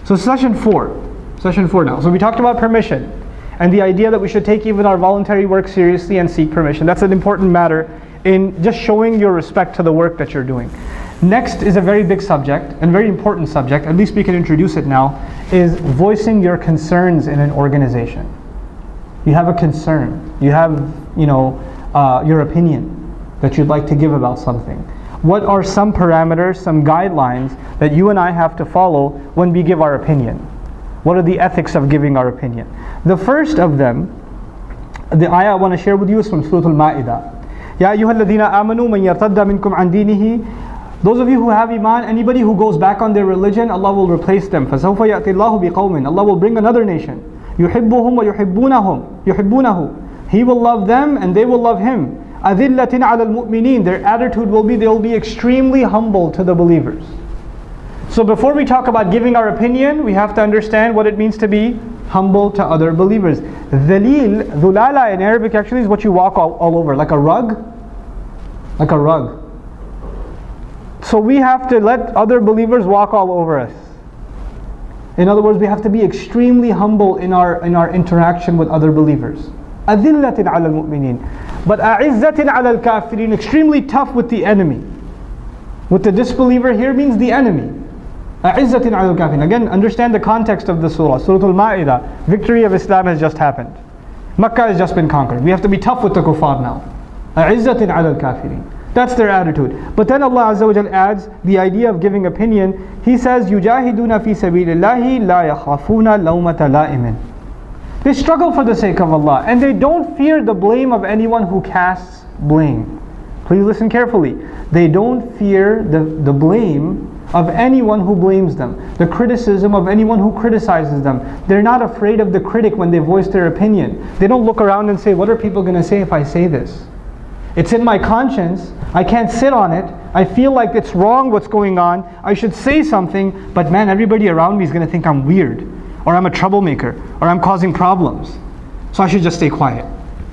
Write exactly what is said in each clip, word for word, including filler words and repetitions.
So session four, session four now. So we talked about permission and the idea that we should take even our voluntary work seriously and seek permission. That's an important matter in just showing your respect to the work that you're doing. Next is a very big subject and very important subject, at least we can introduce it now, is voicing your concerns in an organization. You have a concern, you have, you know, uh, your opinion that you'd like to give about something. What are some parameters, some guidelines that you and I have to follow when we give our opinion? What are the ethics of giving our opinion? The first of them, the ayah I want to share with you is from Surah Al-Ma'idah. Ya ayyuha alladhina amanu man yartadda minkum an dinihi. Those of you who have iman, anybody who goes back on their religion, Allah will replace them. فَسَوْفَ يَأْتِ اللَّهُ بِقَوْمٍ. Allah will bring another nation. يُحِبُّهُمْ وَيُحِبُّونَهُم. يُحِبُّونَهُ. He will love them and they will love Him. أَذِلَّةٍ عَلَى الْمُؤْمِنِينَ. Their attitude will be, they will be extremely humble to the believers. So before we talk about giving our opinion, we have to understand what it means to be humble to other believers. Dhalil, dhulala in Arabic actually is what you walk all, all over, like a rug. Like a rug. So we have to let other believers walk all over us. In other words, we have to be extremely humble in our in our interaction with other believers. أَذِلَّةٍ عَلَى الْمُؤْمِنِينَ. But أَعِزَّةٍ عَلَى الْكَافِرِينَ. Extremely tough with the enemy. With the disbeliever here means the enemy. أَعِزَّةٍ عَلَى الْكَافِرِينَ. Again, understand the context of the surah. Surah Al-Ma'idah. Victory of Islam has just happened. Makkah has just been conquered. We have to be tough with the kuffar now. أَعِزَّةٍ عَلَى الْكَافِرِينَ. That's their attitude. But then Allah Azza wa Jal adds the idea of giving opinion. He says, يُجَاهِدُونَ فِي سَبِيلِ اللَّهِ لَا يَخَافُونَ لَوْمَةَ لَائِمٍ. They struggle for the sake of Allah and they don't fear the blame of anyone who casts blame. Please listen carefully. They don't fear the, the blame of anyone who blames them, the criticism of anyone who criticizes them. They're not afraid of the critic when they voice their opinion. They don't look around and say, what are people going to say if I say this? It's in my conscience. I can't sit on it. I feel like it's wrong what's going on. I should say something, but man, everybody around me is going to think I'm weird, or I'm a troublemaker, or I'm causing problems. So I should just stay quiet.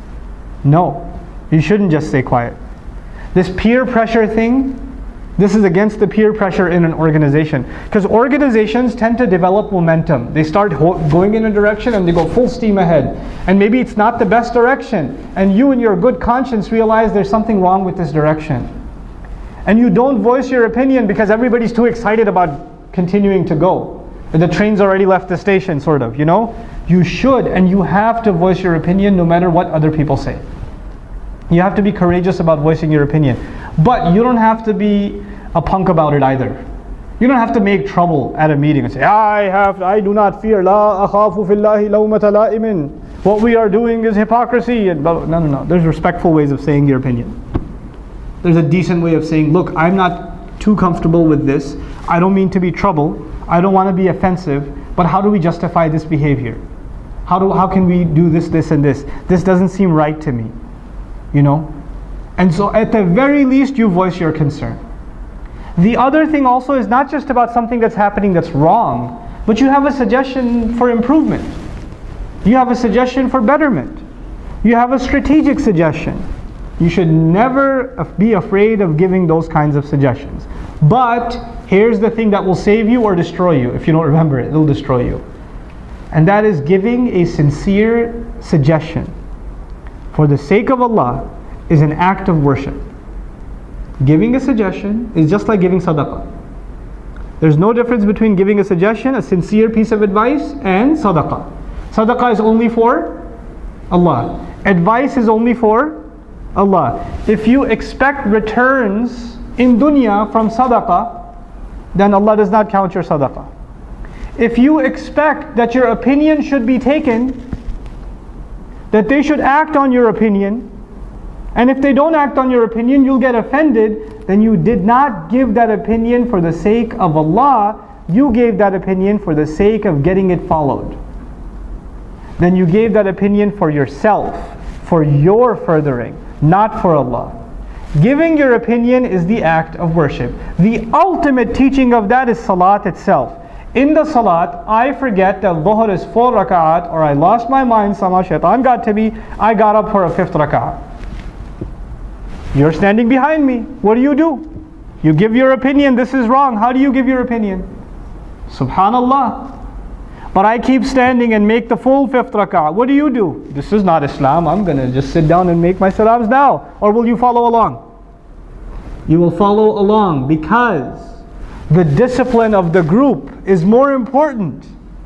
No, you shouldn't just stay quiet. This peer pressure thing, this is against the peer pressure in an organization. Because organizations tend to develop momentum. They start going in a direction and they go full steam ahead. And maybe it's not the best direction. And you in your good conscience realize there's something wrong with this direction. And you don't voice your opinion because everybody's too excited about continuing to go. The train's already left the station, sort of, you know? You should and you have to voice your opinion no matter what other people say. You have to be courageous about voicing your opinion. But you don't have to be a punk about it either. You don't have to make trouble at a meeting and say, I have, I do not fear, la akhafu fillahi lawmata la'imin. What we are doing is hypocrisy. And blah, blah. No, no, no. There's respectful ways of saying your opinion. There's a decent way of saying, look, I'm not too comfortable with this. I don't mean to be trouble. I don't want to be offensive. But how do we justify this behavior? How do, how can we do this, this, and this? This doesn't seem right to me. You know? And so at the very least, you voice your concern. The other thing also is not just about something that's happening that's wrong, but you have a suggestion for improvement. You have a suggestion for betterment. You have a strategic suggestion. You should never be afraid of giving those kinds of suggestions. But here's the thing that will save you or destroy you. If you don't remember it, it'll destroy you. And that is giving a sincere suggestion for the sake of Allah is an act of worship. Giving a suggestion is just like giving sadaqah. There's no difference between giving a suggestion, a sincere piece of advice, and sadaqah. Sadaqah is only for Allah. Advice is only for Allah. If you expect returns in dunya from sadaqah, then Allah does not count your sadaqah. If you expect that your opinion should be taken, that they should act on your opinion, and if they don't act on your opinion, you'll get offended, then you did not give that opinion for the sake of Allah, you gave that opinion for the sake of getting it followed. Then you gave that opinion for yourself, for your furthering, not for Allah. Giving your opinion is the act of worship. The ultimate teaching of that is salat itself. In the salat, I forget that dhuhr is four rak'at, or I lost my mind, somehow shaitan got to me, I got up for a fifth rak'at. You're standing behind me. What do you do? You give your opinion, this is wrong. How do you give your opinion? Subhanallah. but I keep standing and make the full fifth rak'ah. What do you do? This is not Islam. I'm going to just sit down and make my salams now. Or will you follow along? You will follow along because the discipline of the group is more important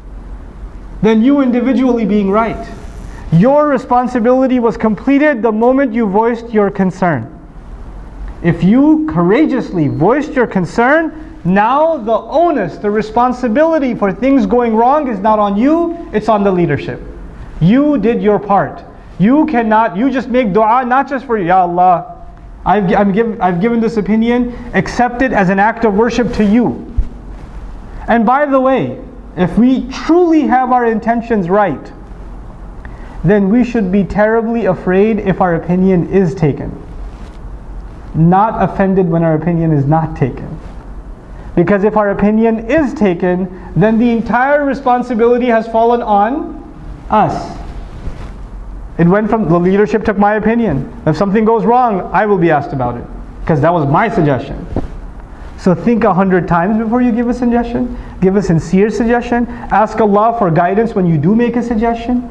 than you individually being right. Your responsibility was completed the moment you voiced your concern. If you courageously voiced your concern, now the onus, the responsibility for things going wrong is not on you, it's on the leadership. You did your part. You cannot, you just make dua not just for, Ya Allah, I've, I'm give, I've given this opinion, accept it as an act of worship to you. And by the way, if we truly have our intentions right, then we should be terribly afraid if our opinion is taken. Not offended when our opinion is not taken. Because if our opinion is taken, then the entire responsibility has fallen on us. It went from, the leadership took my opinion. If something goes wrong, I will be asked about it. Because that was my suggestion. So think a hundred times before you give a suggestion. Give a sincere suggestion. Ask Allah for guidance when you do make a suggestion.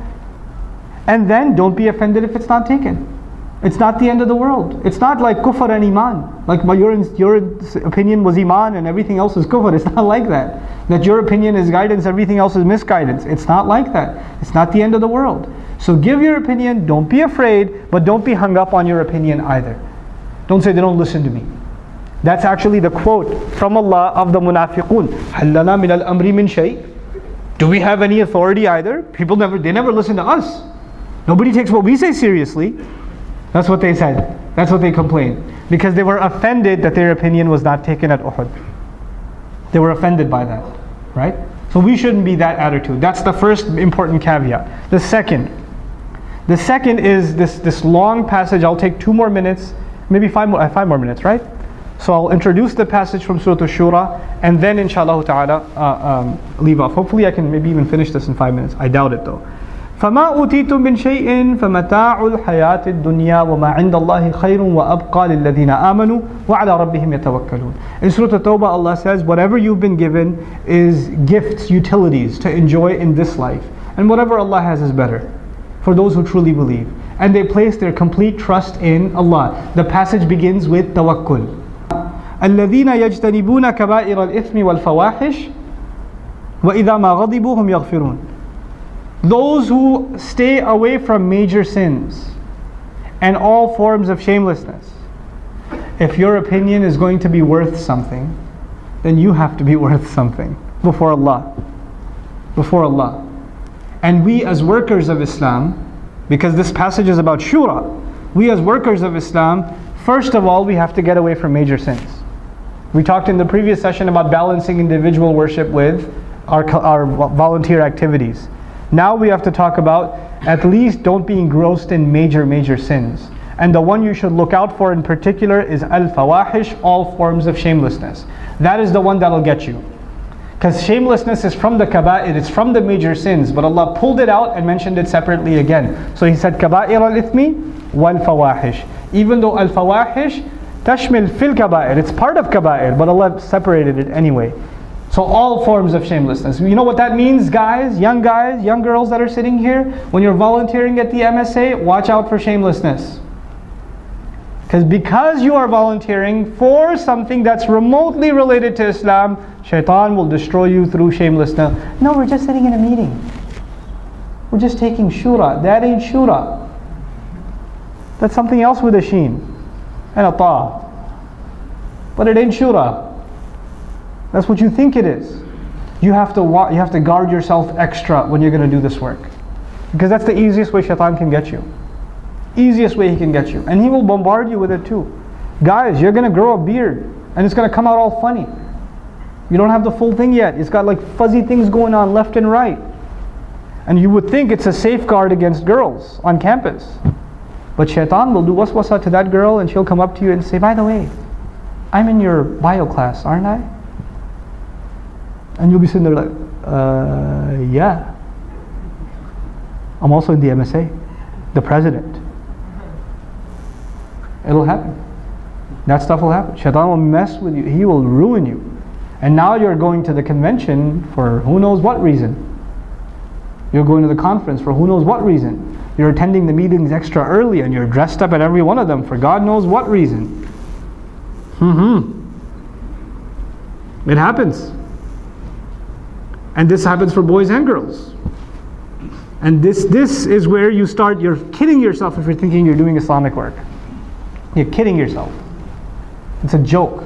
And then don't be offended if it's not taken. It's not the end of the world. It's not like kufr and iman. Like your, your opinion was iman and everything else is kufr. It's not like that. That your opinion is guidance, everything else is misguidance. It's not like that. It's not the end of the world. So give your opinion, don't be afraid, but don't be hung up on your opinion either. Don't say they don't listen to me. That's actually the quote from Allah of the munafiqun. هَلْ لَنَا مِنَ الْأَمْرِ مِنْ شَيْءٍ. Do we have any authority either? People never, they never listen to us. Nobody takes what we say seriously. That's what they said. That's what they complained. Because they were offended that their opinion was not taken at Uhud. They were offended by that. Right? So we shouldn't be that attitude. That's the first important caveat. The second. The second is this, this long passage. I'll take two more minutes. Maybe five more, five more minutes, right? So I'll introduce the passage from Surah Ash-Shura and then inshallah ta'ala uh, um, leave off. Hopefully I can maybe even finish this in five minutes. I doubt it though. فَمَا أُوتِيتُم مِّن شَيْءٍ فَمَتَاعُ الْحَيَاةِ الدُّنْيَا وَمَا عِندَ اللَّهِ خَيْرٌ وَأَبْقَى لِلَّذِينَ آمَنُوا وَعَلَى رَبِّهِمْ يَتَوَكَّلُونَ. In Surah At-Tawbah, Allah says, whatever you've been given is gifts, utilities to enjoy in this life. And whatever Allah has is better for those who truly believe. And they place their complete trust in Allah. The passage begins with tawakkul. الَّذِينَ يَجْتَنِبُونَ كَبَائِرَ الْإِثْمِ وَالْفَوَاحِشِ وَإِذَا مَا غَضِبُوا هُمْ يَغْفِرُونَ. Those who stay away from major sins and all forms of shamelessness. If your opinion is going to be worth something, then you have to be worth something before Allah. Before Allah. And we as workers of Islam, because this passage is about shura, we as workers of Islam, first of all, we have to get away from major sins. We talked in the previous session about balancing individual worship with our, our volunteer activities. Now we have to talk about at least don't be engrossed in major, major sins. And the one you should look out for in particular is al-fawahish, all forms of shamelessness. That is the one that'll get you. Because shamelessness is from the kaba'ir, it's from the major sins. But Allah pulled it out and mentioned it separately again. So He said, kaba'ir al-ithmi wal-fawahish. Even though al-fawahish tashmil fil kaba'ir, it's part of kaba'ir, but Allah separated it anyway. So all forms of shamelessness. You know what that means, guys, young guys, young girls that are sitting here? When you're volunteering at the M S A, watch out for shamelessness. Because because you are volunteering for something that's remotely related to Islam, shaitan will destroy you through shamelessness. No, we're just sitting in a meeting. We're just taking shura. That ain't shura. That's something else with a sheen and a ta. But it ain't shura. That's what you think it is. You have to wa- you have to guard yourself extra when you're going to do this work. Because that's the easiest way shaitan can get you. Easiest way he can get you. And he will bombard you with it too. Guys, you're going to grow a beard and it's going to come out all funny. You don't have the full thing yet. It's got like fuzzy things going on left and right. And you would think it's a safeguard against girls on campus. But shaitan will do waswasa to that girl and she'll come up to you and say, by the way, I'm in your bio class, aren't I? And you'll be sitting there like, uh, yeah. I'm also in the M S A, the president. It'll happen. That stuff will happen. Shaitan will mess with you. He will ruin you. And now you're going to the convention for who knows what reason. You're going to the conference for who knows what reason. You're attending the meetings extra early and you're dressed up at every one of them for God knows what reason. Mm-hmm. It happens. And this happens for boys and girls. And this, this is where you start, you're kidding yourself if you're thinking you're doing Islamic work. You're kidding yourself. It's a joke.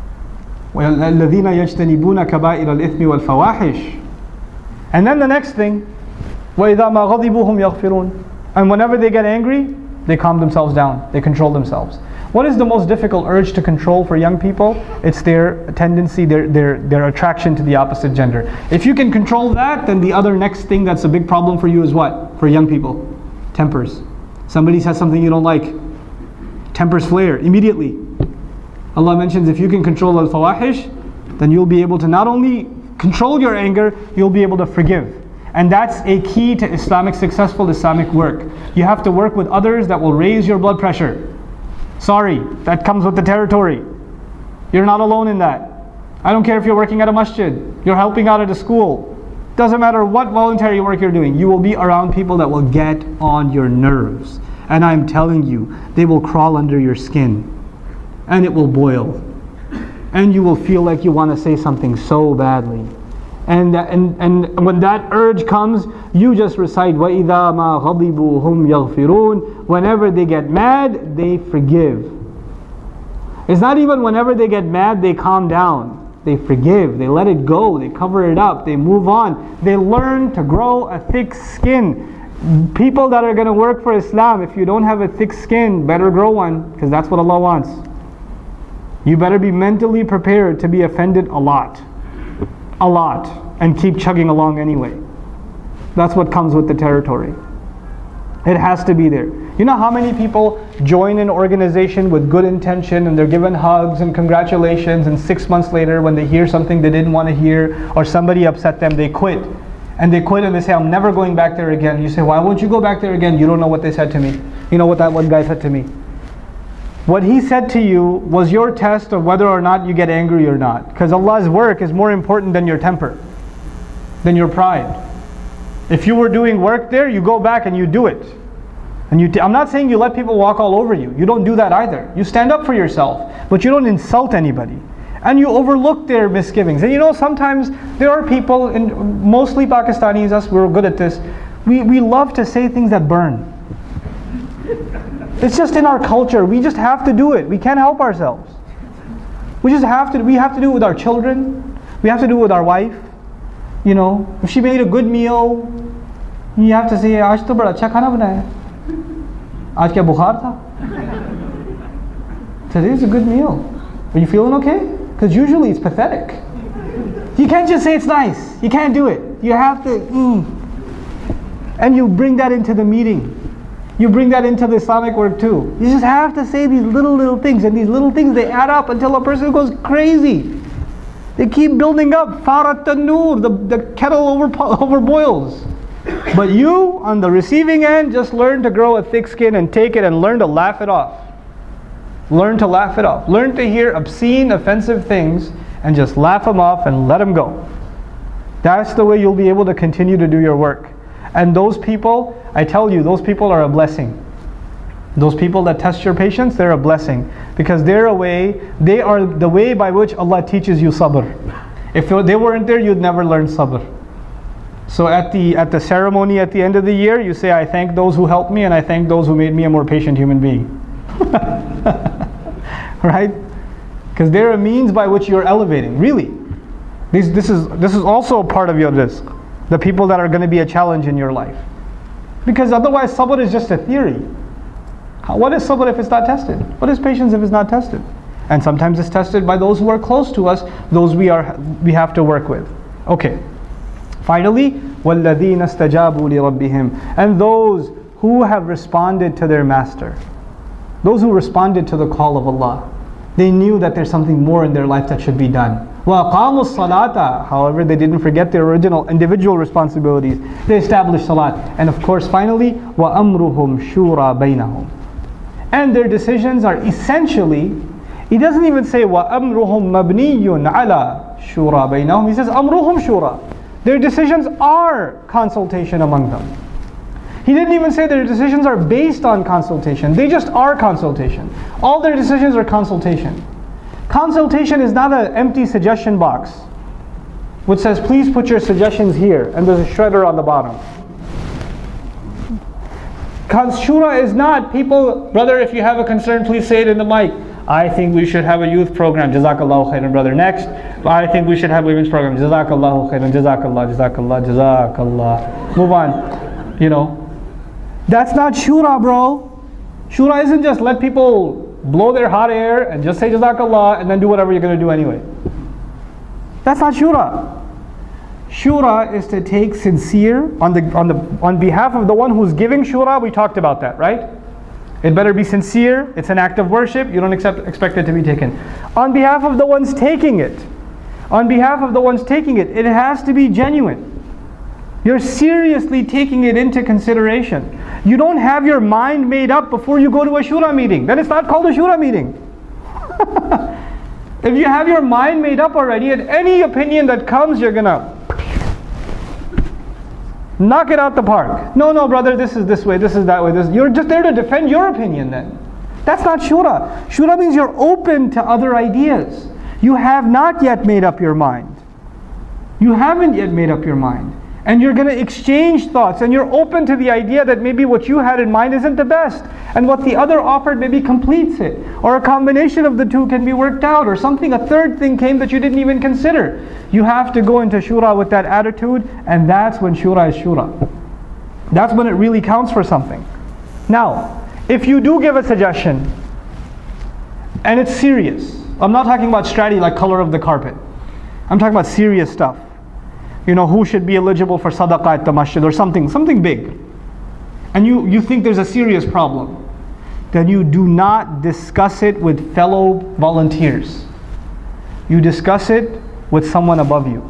وَالَّذِينَ يَجْتَنِبُونَ كَبَائِرَ الْإِثْمِ وَالْفَوَاحِشِ. And then the next thing, وَإِذَا مَا غَضِبُوا هُمْ يَغْفِرُونَ. And whenever they get angry, they calm themselves down. They control themselves. What is the most difficult urge to control for young people? It's their tendency, their, their, their attraction to the opposite gender. If you can control that, then the other next thing that's a big problem for you is what? For young people? Tempers. Somebody says something you don't like. Tempers flare immediately. Allah mentions if you can control al-fawahish, then you'll be able to not only control your anger, you'll be able to forgive. And that's a key to Islamic, successful Islamic work. You have to work with others that will raise your blood pressure. Sorry, that comes with the territory. You're not alone in that. I don't care if you're working at a masjid, you're helping out at a school. Doesn't matter what voluntary work you're doing, you will be around people that will get on your nerves. And I'm telling you, they will crawl under your skin. And it will boil. And you will feel like you want to say something so badly. And, and, and when that urge comes, you just recite وَإِذَا مَا غَضِبُوا هُمْ يَغْفِرُونَ. Whenever they get mad, they forgive. It's not even whenever they get mad, they calm down. They forgive, they let it go, they cover it up, they move on. They learn to grow a thick skin. People that are going to work for Islam, if you don't have a thick skin, better grow one, because that's what Allah wants. You better be mentally prepared to be offended a lot. A lot. And keep chugging along anyway. That's what comes with the territory. It has to be there. You know how many people join an organization with good intention and they're given hugs and congratulations, and six months later when they hear something they didn't want to hear or somebody upset them, they quit. And they quit and they say, I'm never going back there again. You say, why won't you go back there again? You don't know what they said to me. You know what that one guy said to me? What he said to you was your test of whether or not you get angry or not. Because Allah's work is more important than your temper, than your pride. If you were doing work there, you go back and you do it. And you t I'm not saying you let people walk all over you. You don't do that either. You stand up for yourself, but you don't insult anybody. And you overlook their misgivings. And you know, sometimes there are people, and mostly Pakistanis, us, we're good at this. We, we love to say things that burn. It's just in our culture. We just have to do it. We can't help ourselves. We just have to. We have to do it with our children. We have to do it with our wife. You know, if she made a good meal, you have to say, "Aaj to bada acha khana banaya hai. Aaj kya bukhar tha? Today is a good meal. Are you feeling okay?" Because usually it's pathetic. You can't just say it's nice. You can't do it. You have to. Mm. And you bring that into the meeting. You bring that into the Islamic work too. You just have to say these little, little things. And these little things, they add up until a person goes crazy. They keep building up. Farat tanur, the, the kettle over, over boils. But you, on the receiving end, just learn to grow a thick skin and take it and learn to laugh it off. Learn to laugh it off. Learn to hear obscene, offensive things and just laugh them off and let them go. That's the way you'll be able to continue to do your work. And those people, I tell you, those people are a blessing. Those people that test your patience, they're a blessing. Because they're a way, they are the way by which Allah teaches you sabr. If they weren't there, you'd never learn sabr. So at the, at the ceremony at the end of the year, you say, I thank those who helped me and I thank those who made me a more patient human being. Right? Because they're a means by which you're elevating. Really. This, this, is, this is also a part of your rizq. The people that are going to be a challenge in your life. Because otherwise sabr is just a theory. What is sabr if it's not tested? What is patience if it's not tested? And sometimes it's tested by those who are close to us, those we are we have to work with. Okay. Finally, وَالَّذِينَ اسْتَجَابُوا لِرَبِّهِمْ. And those who have responded to their master. Those who responded to the call of Allah. They knew that there's something more in their life that should be done. وَأَقَامُوا الصَّلَاةَ. However, they didn't forget their original individual responsibilities. They established salat. And of course, finally, وَأَمْرُهُمْ شُورَى بَيْنَهُمْ. And their decisions are essentially, he doesn't even say وَأَمْرُهُمْ مَبْنِيٌّ عَلَى شُورَى بَيْنَهُمْ. He says أَمْرُهُمْ شُورَى. Their decisions are consultation among them. He didn't even say their decisions are based on consultation. They just are consultation. All their decisions are consultation. Consultation is not an empty suggestion box which says, please put your suggestions here, and there's a shredder on the bottom. Shura is not, people, brother, if you have a concern, please say it in the mic. I think we should have a youth program. Jazakallahu khairan, brother. Next, I think we should have a women's program. Jazakallahu khairan, jazakallah, jazakallah, jazakallah. Move on. You know, that's not shura, bro. Shura isn't just let people blow their hot air and just say jazakallah and then do whatever you're going to do anyway. That's not shura. Shura is to take sincere, on the on the on behalf of the one who's giving shura. We talked about that, right? It better be sincere. It's an act of worship. You don't accept, expect it to be taken. On behalf of the ones taking it, on behalf of the ones taking it, it has to be genuine. You're seriously taking it into consideration. You don't have your mind made up before you go to a shura meeting. Then it's not called a shura meeting. If you have your mind made up already, and any opinion that comes, you're gonna knock it out the park. No, no, brother, this is this way, this is that way. This, you're just there to defend your opinion then. That's not shura. Shura means you're open to other ideas. You have not yet made up your mind. You haven't yet made up your mind. And you're going to exchange thoughts, and you're open to the idea that maybe what you had in mind isn't the best, and what the other offered maybe completes it, or a combination of the two can be worked out, or something, a third thing came that you didn't even consider. You have to go into shura with that attitude, and that's when shura is shura. That's when it really counts for something. Now, if you do give a suggestion, and it's serious, I'm not talking about strategy like color of the carpet. I'm talking about serious stuff. You know, who should be eligible for sadaqah at the masjid or something, something big. And you, you think there's a serious problem. Then you do not discuss it with fellow volunteers. You discuss it with someone above you.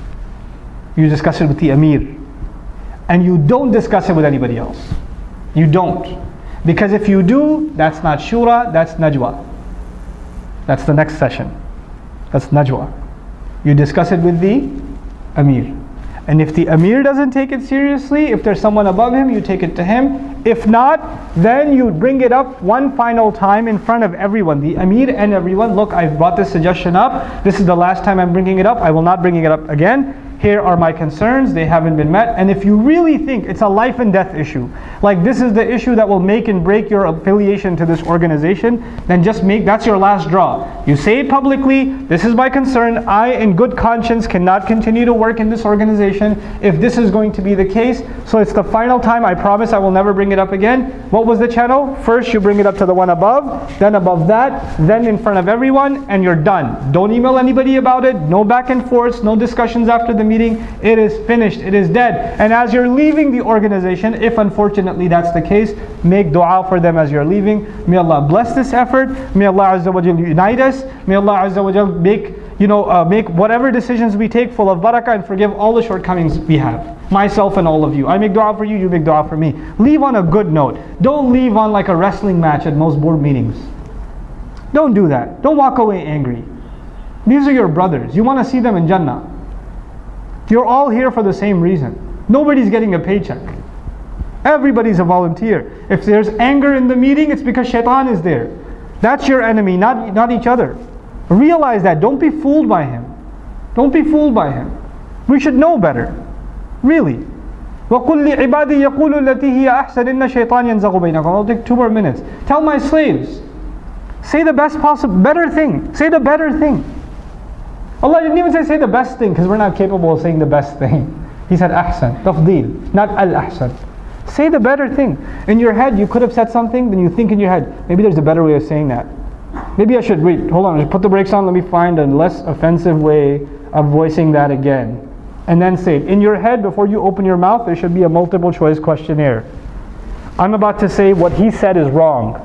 You discuss it with the Amir. And you don't discuss it with anybody else. You don't. Because if you do, that's not shura, that's najwa. That's the next session. That's najwa. You discuss it with the Amir. And if the Amir doesn't take it seriously, if there's someone above him, you take it to him. If not, then you bring it up one final time in front of everyone, the Amir and everyone. Look, I've brought this suggestion up. This is the last time I'm bringing it up. I will not bring it up again. Here are my concerns. They haven't been met. And if you really think it's a life and death issue, like this is the issue that will make and break your affiliation to this organization, then just make, that's your last draw. You say it publicly, this is my concern. I, in good conscience, cannot continue to work in this organization if this is going to be the case. So it's the final time. I promise I will never bring it up again. What was the channel? First you bring it up to the one above, then above that, then in front of everyone, and you're done. Don't email anybody about it. No back and forths, no discussions after the meeting. It is finished, it is dead. And as you're leaving the organization, if unfortunately that's the case, make dua for them as you're leaving. May Allah bless this effort. May Allah Azza wa Jal unite us. May Allah Azza wa Jal make, you know, uh, make whatever decisions we take full of barakah, and forgive all the shortcomings we have. Myself and all of you. I make dua for you, you make dua for me. Leave on a good note. Don't leave on like a wrestling match at most board meetings. Don't do that. Don't walk away angry. These are your brothers. You want to see them in Jannah. You're all here for the same reason. Nobody's getting a paycheck. Everybody's a volunteer. If there's anger in the meeting, it's because shaitan is there. That's your enemy, not, not each other. Realize that. Don't be fooled by him. Don't be fooled by him. We should know better. Really. وَقُلْ لِعِبَادِي يَقُولُ الَّتِي هِيَ أَحْسَنُ إِنَّ الشَّيْطَانَ يَنْزَغُ بَيْنَكُمْ. I'll take two more minutes. Tell my slaves, say the best possible, better thing. Say the better thing. Allah didn't even say say the best thing, because we're not capable of saying the best thing. He said ahsan, tafdeel, not al-ahsan. Say the better thing. In your head you could have said something, then you think in your head, maybe there's a better way of saying that. Maybe I should, wait, hold on, put the brakes on, let me find a less offensive way of voicing that again. And then say it. In your head, before you open your mouth, there should be a multiple choice questionnaire. I'm about to say what he said is wrong.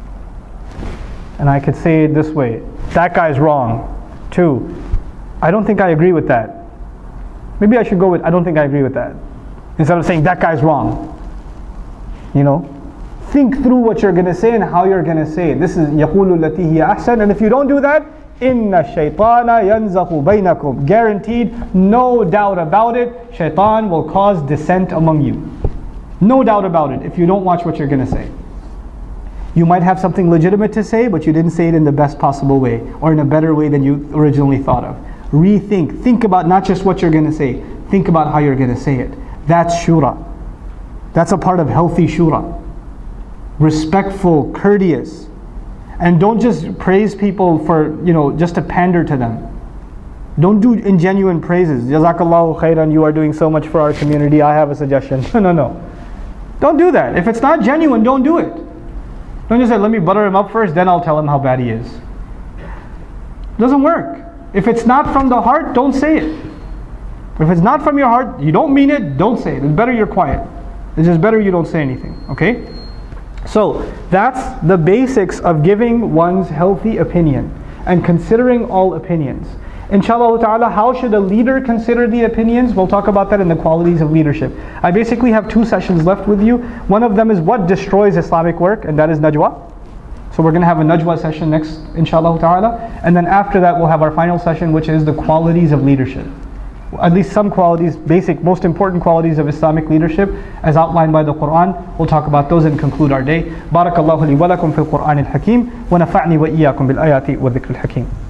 And I could say it this way, that guy's wrong. Two, I don't think I agree with that. Maybe I should go with, I don't think I agree with that. Instead of saying, that guy's wrong. You know? Think through what you're going to say and how you're going to say it. This is يَقُولُ الَّتِي هِيَ أَحْسَنُ. And if you don't do that, Inna shaytana yanzakhu baynakum. Guaranteed, no doubt about it, shaitan will cause dissent among you. No doubt about it if you don't watch what you're going to say. You might have something legitimate to say, but you didn't say it in the best possible way, or in a better way than you originally thought of. Rethink. Think about not just what you're going to say, think about how you're going to say it. That's shura. That's a part of healthy shura. Respectful, courteous. And don't just praise people for, you know, just to pander to them. Don't do ingenuine praises. Jazakallahu khairan, you are doing so much for our community, I have a suggestion. No, no, no. Don't do that. If it's not genuine, don't do it. Don't just say, let me butter him up first, then I'll tell him how bad he is. It doesn't work. If it's not from the heart, don't say it. If it's not from your heart, you don't mean it, don't say it. It's better you're quiet. It's just better you don't say anything, okay? So, that's the basics of giving one's healthy opinion and considering all opinions. Inshallah ta'ala, how should a leader consider the opinions? We'll talk about that in the qualities of leadership. I basically have two sessions left with you. One of them is what destroys Islamic work, and that is najwa. So we're going to have a najwa session next, inshallah ta'ala. And then after that, we'll have our final session, which is the qualities of leadership. At least some qualities, basic, most important qualities of Islamic leadership as outlined by the Quran. We'll talk about those and conclude our day. Barakallahu li wa lakum fil Qur'an al-Hakim wa nafa'ni wa iyyakum bil ayati wa dhikr al-Hakim.